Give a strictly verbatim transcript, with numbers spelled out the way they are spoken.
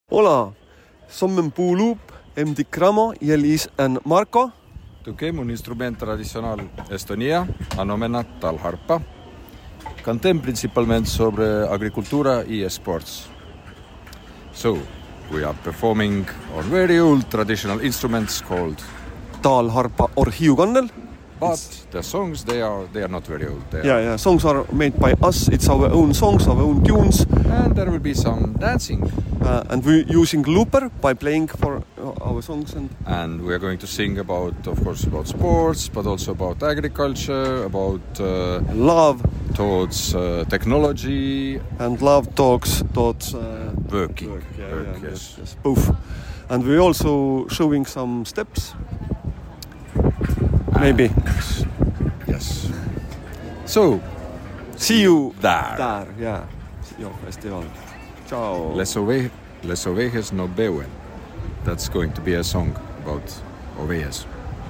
Hola, som en Puulup, em dic Ramo i el is en Marko. Toquem un instrument tradicional Estonia, anomenat talharpa. Cantem principalment sobre agricultura i esports. So, we are performing on very old traditional instruments called Talharpa or hiukannel. But it's... the songs, they are they are not very old. They yeah, are... yeah, songs are made by us. It's our own songs, our own tunes. And there will be some dancing. Uh, and we're using looper by playing for our songs. And... and we are going to sing about, of course, about sports, but also about agriculture, about uh, love towards uh, technology. And love talks towards uh, working. Work, yeah, work, yeah, yes. yes, yes, both. And we're also showing some steps. Maybe. Yes. So, see you there. There, yeah. Joo, festival. Ciao. Les, ove- Les ovejas no beuen. That's going to be a song about ovejas.